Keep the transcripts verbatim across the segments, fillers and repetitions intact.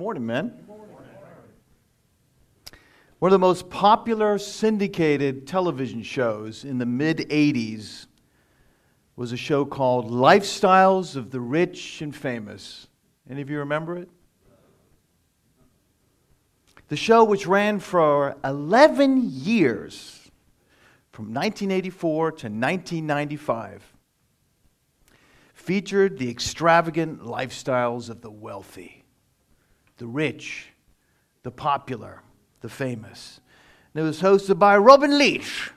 morning, men. One of the most popular syndicated television shows in the mid eighties was a show called Lifestyles of the Rich and Famous. Any of you remember it? The show, which ran for eleven years, from nineteen eighty-four to nineteen ninety-five, featured the extravagant lifestyles of the wealthy, the rich, the popular, the famous. And it was hosted by Robin Leach.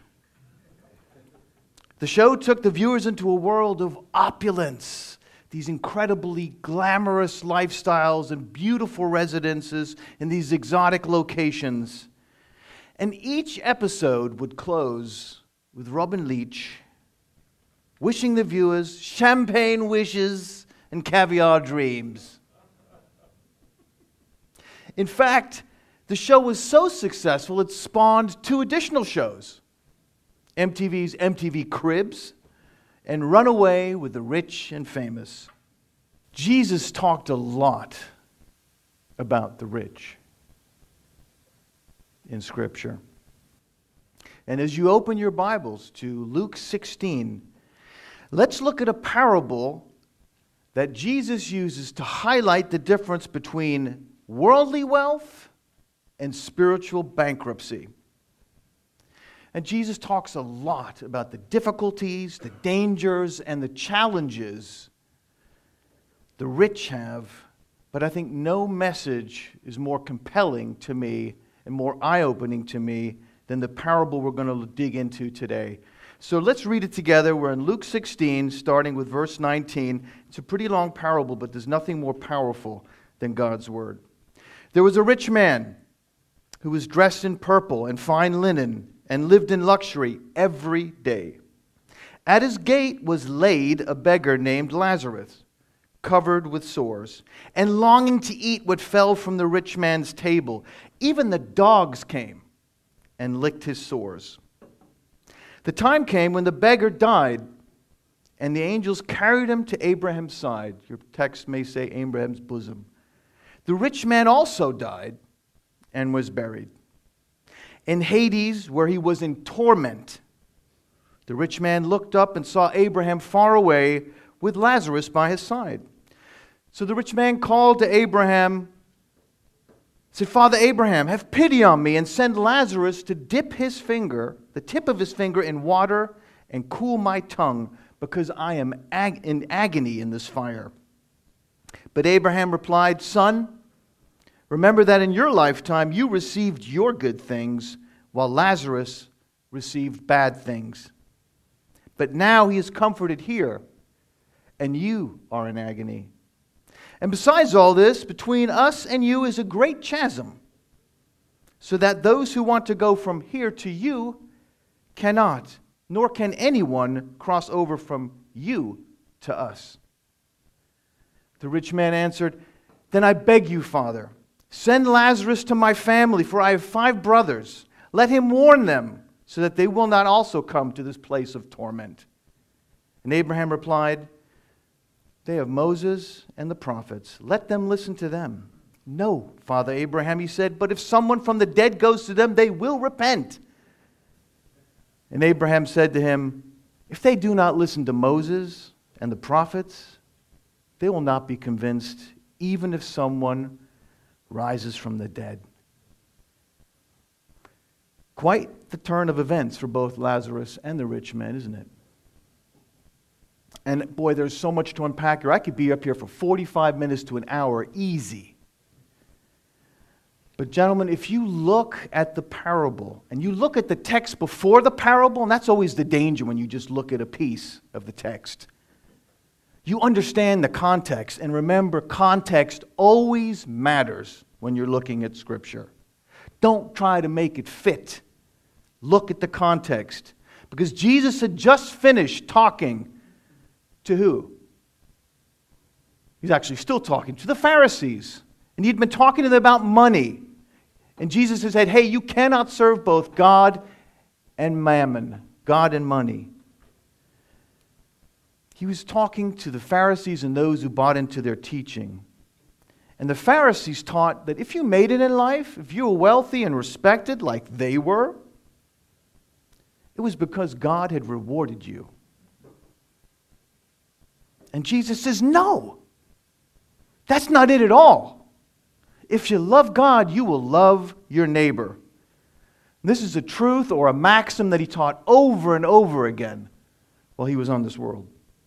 The show took the viewers into a world of opulence, these incredibly glamorous lifestyles and beautiful residences in these exotic locations. And each episode would close with Robin Leach wishing the viewers champagne wishes and caviar dreams. In fact, the show was so successful it spawned two additional shows, M T V's M T V Cribs and Runaway with the Rich and Famous. Jesus talked a lot about the rich in Scripture. And as you open your Bibles to Luke sixteen, let's look at a parable that Jesus uses to highlight the difference between worldly wealth and spiritual bankruptcy. And Jesus talks a lot about the difficulties, the dangers, and the challenges the rich have, but I think no message is more compelling to me and more eye-opening to me than the parable we're going to dig into today. So let's read it together. We're in Luke sixteen, starting with verse nineteen. It's a pretty long parable, but there's nothing more powerful than God's word. There was a rich man who was dressed in purple and fine linen and lived in luxury every day. At his gate was laid a beggar named Lazarus, covered with sores, and longing to eat what fell from the rich man's table. Even the dogs came and licked his sores. The time came when the beggar died, and the angels carried him to Abraham's side. Your text may say Abraham's bosom. The rich man also died and was buried. In Hades, where he was in torment, the rich man looked up and saw Abraham far away with Lazarus by his side. So the rich man called to Abraham, said, "Father Abraham, have pity on me and send Lazarus to dip his finger, the tip of his finger, in water and cool my tongue, because I am ag- in agony in this fire." But Abraham replied, "Son, remember that in your lifetime you received your good things, while Lazarus received bad things. But now he is comforted here, and you are in agony. And besides all this, between us and you is a great chasm, so that those who want to go from here to you cannot, nor can anyone cross over from you to us." The rich man answered, "Then I beg you, Father, send Lazarus to my family, for I have five brothers. Let him warn them, so that they will not also come to this place of torment." And Abraham replied, "They have Moses and the prophets. Let them listen to them." "No, Father Abraham," he said, "but if someone from the dead goes to them, they will repent." And Abraham said to him, "If they do not listen to Moses and the prophets, they will not be convinced, even if someone rises from the dead." Quite the turn of events for both Lazarus and the rich man, isn't it? And boy, there's so much to unpack here. I could be up here for forty-five minutes to an hour, easy. But gentlemen, if you look at the parable, and you look at the text before the parable, and that's always the danger when you just look at a piece of the text, you understand the context. And remember, context always matters when you're looking at Scripture. Don't try to make it fit. Look at the context. Because Jesus had just finished talking to who? He's actually still talking to the Pharisees. And he'd been talking to them about money. And Jesus had said, hey, you cannot serve both God and mammon, God and money. He was talking to the Pharisees and those who bought into their teaching. And the Pharisees taught that if you made it in life, if you were wealthy and respected like they were, it was because God had rewarded you. And Jesus says, no, that's not it at all. If you love God, you will love your neighbor. This is a truth or a maxim that he taught over and over again while he was on this world.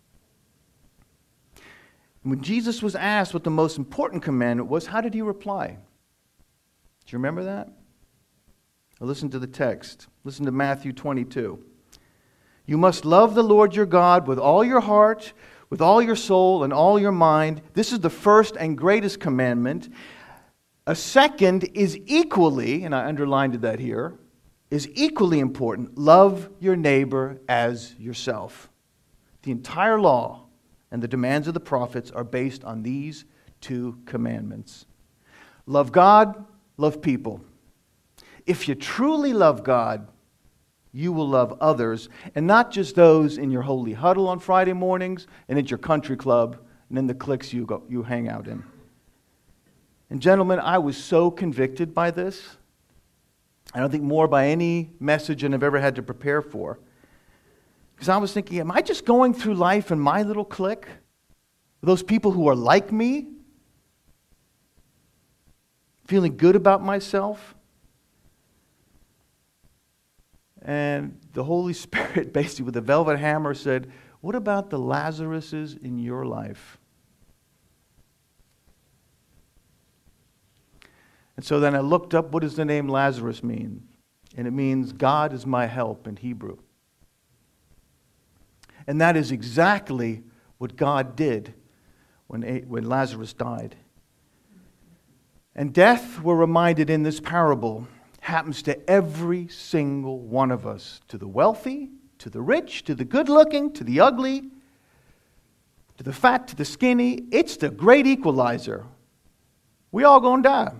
When Jesus was asked what the most important commandment was, how did he reply? Do you remember that? Well, listen to the text. Listen to Matthew twenty-two. You must love the Lord your God with all your heart, with all your soul, and all your mind. This is the first and greatest commandment. A second is equally, and I underlined that here, is equally important. Love your neighbor as yourself. The entire law and the demands of the prophets are based on these two commandments. Love God, love people. If you truly love God, you will love others, and not just those in your holy huddle on Friday mornings and at your country club and in the cliques you go, you hang out in. And gentlemen, I was so convicted by this. I don't think more by any message than I've ever had to prepare for. Because I was thinking, am I just going through life in my little clique? Those people who are like me? Feeling good about myself? And the Holy Spirit, basically with a velvet hammer, said, what about the Lazaruses in your life? And so then I looked up, what does the name Lazarus mean? And it means God is my help in Hebrew. And that is exactly what God did when, when Lazarus died. And death, we're reminded in this parable, happens to every single one of us. To the wealthy, to the rich, to the good-looking, to the ugly, to the fat, to the skinny. It's the great equalizer. We all going to die.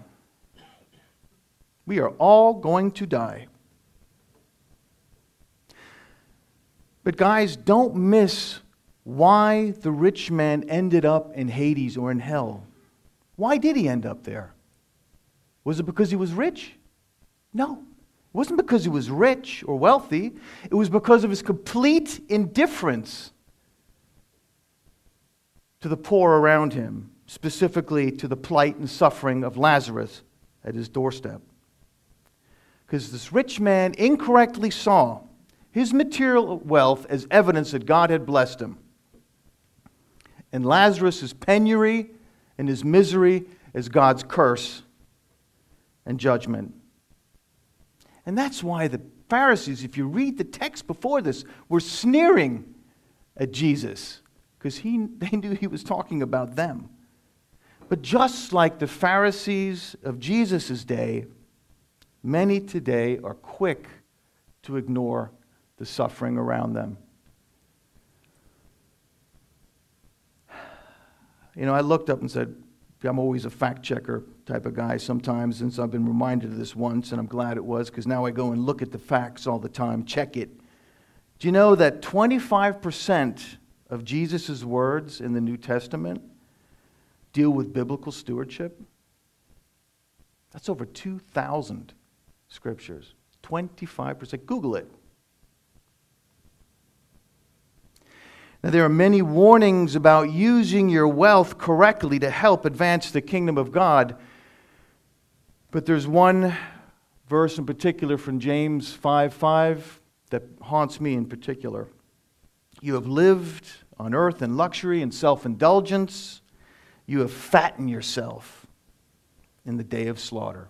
We are all going to die. But guys, don't miss why the rich man ended up in Hades or in hell. Why did he end up there? Was it because he was rich? No. It wasn't because he was rich or wealthy. It was because of his complete indifference to the poor around him, specifically to the plight and suffering of Lazarus at his doorstep. Because this rich man incorrectly saw his material wealth as evidence that God had blessed him, and Lazarus' penury and his misery as God's curse and judgment. And that's why the Pharisees, if you read the text before this, were sneering at Jesus, because he, they knew he was talking about them. But just like the Pharisees of Jesus' day, many today are quick to ignore the suffering around them. You know, I looked up and said, I'm always a fact checker type of guy sometimes, since I've been reminded of this once, and I'm glad it was, because now I go and look at the facts all the time, check it. Do you know that twenty-five percent of Jesus' words in the New Testament deal with biblical stewardship? That's over two thousand scriptures. twenty-five percent. Google it. Now, there are many warnings about using your wealth correctly to help advance the kingdom of God. But there's one verse in particular from James five five that haunts me in particular. You have lived on earth in luxury and self-indulgence. You have fattened yourself in the day of slaughter.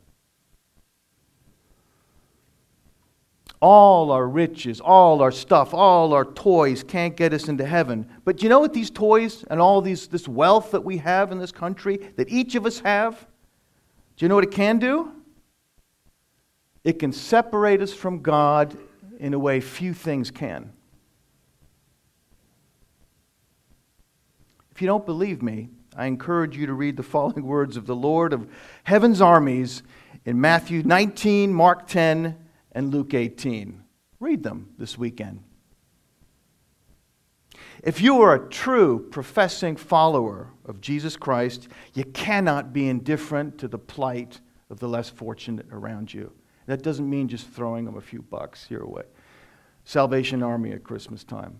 All our riches, all our stuff, all our toys can't get us into heaven. But you know what these toys and all these this wealth that we have in this country, that each of us have, do you know what it can do? It can separate us from God in a way few things can. If you don't believe me, I encourage you to read the following words of the Lord of Heaven's armies in Matthew nineteen, Mark ten, and Luke eighteen. Read them this weekend. If you are a true professing follower of Jesus Christ, you cannot be indifferent to the plight of the less fortunate around you. That doesn't mean just throwing them a few bucks here away. Salvation Army at Christmas time.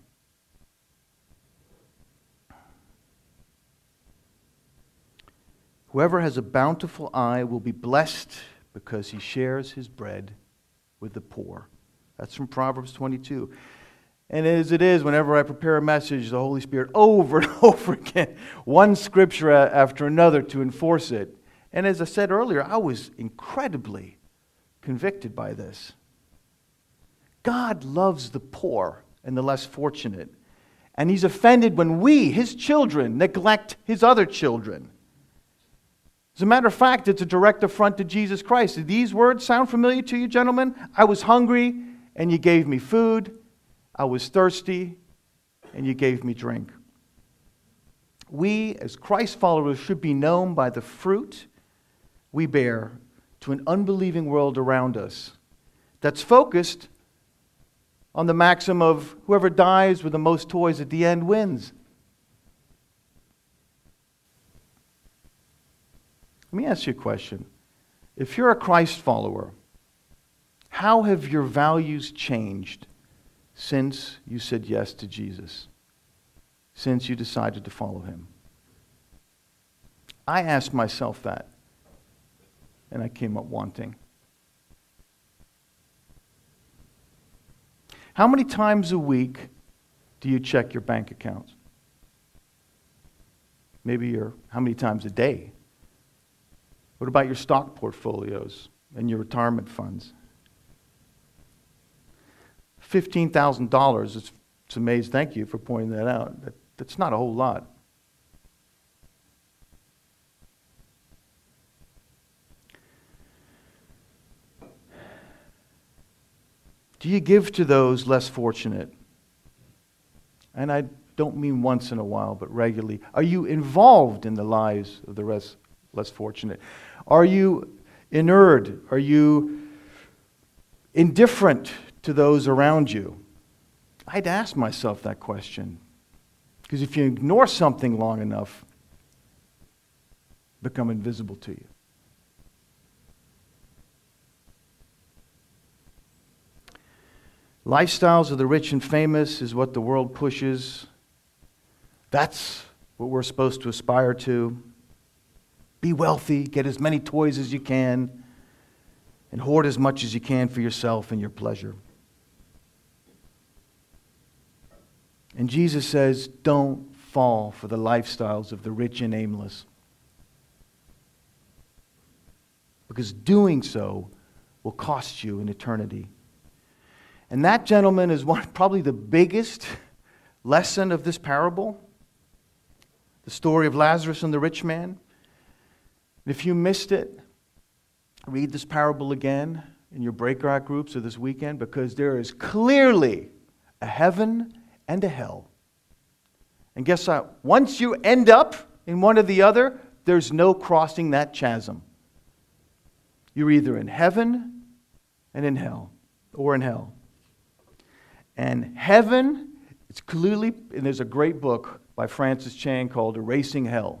Whoever has a bountiful eye will be blessed because he shares his bread with the poor. That's from Proverbs twenty-two. And as it is, whenever I prepare a message, the Holy Spirit over and over again, one scripture after another to enforce it. And as I said earlier, I was incredibly convicted by this. God loves the poor and the less fortunate. And He's offended when we, His children, neglect His other children. As a matter of fact, it's a direct affront to Jesus Christ. Do these words sound familiar to you, gentlemen? I was hungry, and you gave me food. I was thirsty, and you gave me drink. We, as Christ followers, should be known by the fruit we bear to an unbelieving world around us that's focused on the maxim of whoever dies with the most toys at the end wins. Let me ask you a question. If you're a Christ follower, how have your values changed since you said yes to Jesus? Since you decided to follow Him? I asked myself that, and I came up wanting. How many times a week do you check your bank accounts? Maybe you're, how many times a day? What about your stock portfolios and your retirement funds? fifteen thousand dollars, it's, it's amazing. Thank you for pointing that out. That, that's not a whole lot. Do you give to those less fortunate? And I don't mean once in a while, but regularly. Are you involved in the lives of the rest, less fortunate? Are you inured? Are you indifferent to those around you? I'd ask myself that question. Because if you ignore something long enough, it'll become invisible to you. Lifestyles of the rich and famous is what the world pushes. That's what we're supposed to aspire to. Be wealthy, get as many toys as you can, and hoard as much as you can for yourself and your pleasure. And Jesus says, don't fall for the lifestyles of the rich and aimless. Because doing so will cost you an eternity. And that, gentlemen, is one probably the biggest lesson of this parable. The story of Lazarus and the rich man. If you missed it, read this parable again in your breakout groups or this weekend, because there is clearly a heaven and a hell. And guess what? Once you end up in one or the other, there's no crossing that chasm. You're either in heaven and in hell, or in hell. And heaven, it's clearly, and there's a great book by Francis Chan called Erasing Hell.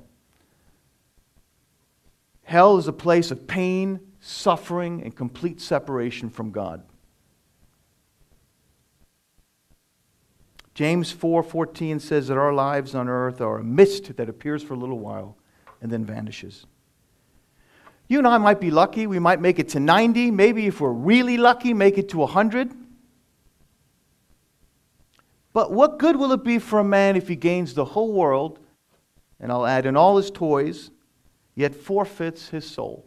Hell is a place of pain, suffering, and complete separation from God. James four fourteen says that our lives on earth are a mist that appears for a little while and then vanishes. You and I might be lucky. We might make it to ninety. Maybe if we're really lucky, make it to one hundred. But what good will it be for a man if he gains the whole world, and I'll add in all his toys, yet forfeits his soul?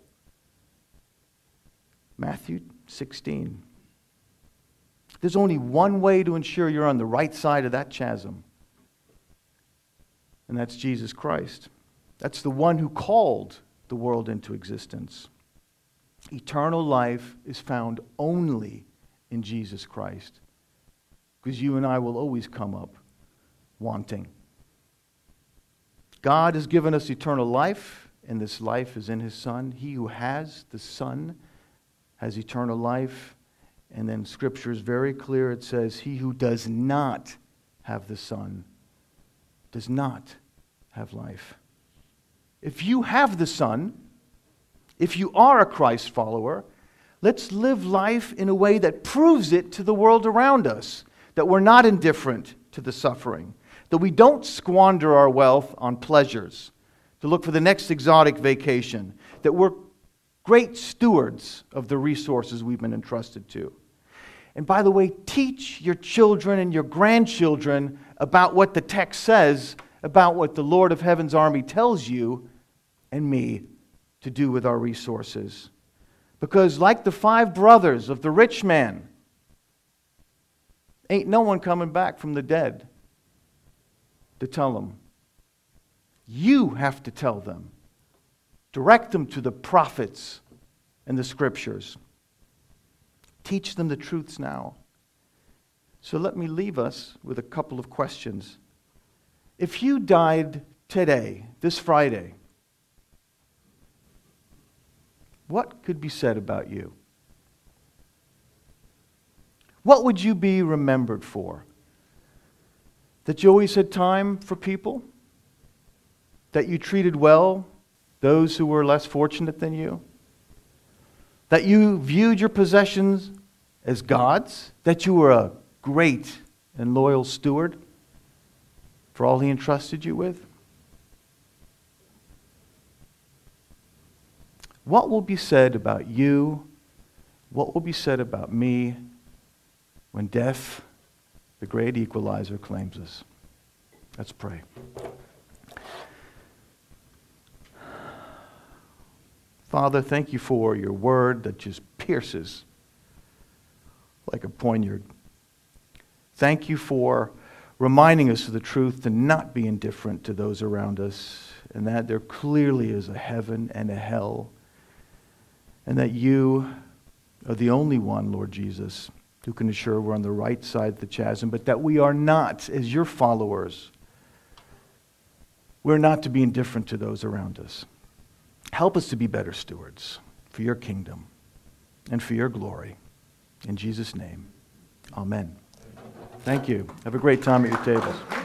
Matthew sixteen. There's only one way to ensure you're on the right side of that chasm. And that's Jesus Christ. That's the one who called the world into existence. Eternal life is found only in Jesus Christ. Because you and I will always come up wanting. God has given us eternal life, and this life is in His Son. He who has the Son has eternal life. And then Scripture is very clear. It says, he who does not have the Son does not have life. If you have the Son, if you are a Christ follower, let's live life in a way that proves it to the world around us, that we're not indifferent to the suffering, that we don't squander our wealth on pleasures, to look for the next exotic vacation, that we're great stewards of the resources we've been entrusted to. And by the way, teach your children and your grandchildren about what the text says, about what the Lord of Heaven's army tells you and me to do with our resources. Because like the five brothers of the rich man, ain't no one coming back from the dead to tell them. You have to tell them. Direct them to the prophets and the scriptures. Teach them the truths now. So let me leave us with a couple of questions. If you died today, this Friday, what could be said about you? What would you be remembered for? That you always had time for people? That you treated well those who were less fortunate than you? That you viewed your possessions as God's? That you were a great and loyal steward for all He entrusted you with? What will be said about you? What will be said about me when death, the great equalizer, claims us? Let's pray. Father, thank you for your word that just pierces like a poignard. Thank you for reminding us of the truth to not be indifferent to those around us, and that there clearly is a heaven and a hell, and that you are the only one, Lord Jesus, who can assure we're on the right side of the chasm, but that we are not, as your followers, we're not to be indifferent to those around us. Help us to be better stewards for your kingdom and for your glory. In Jesus' name, amen. Thank you. Have a great time at your tables.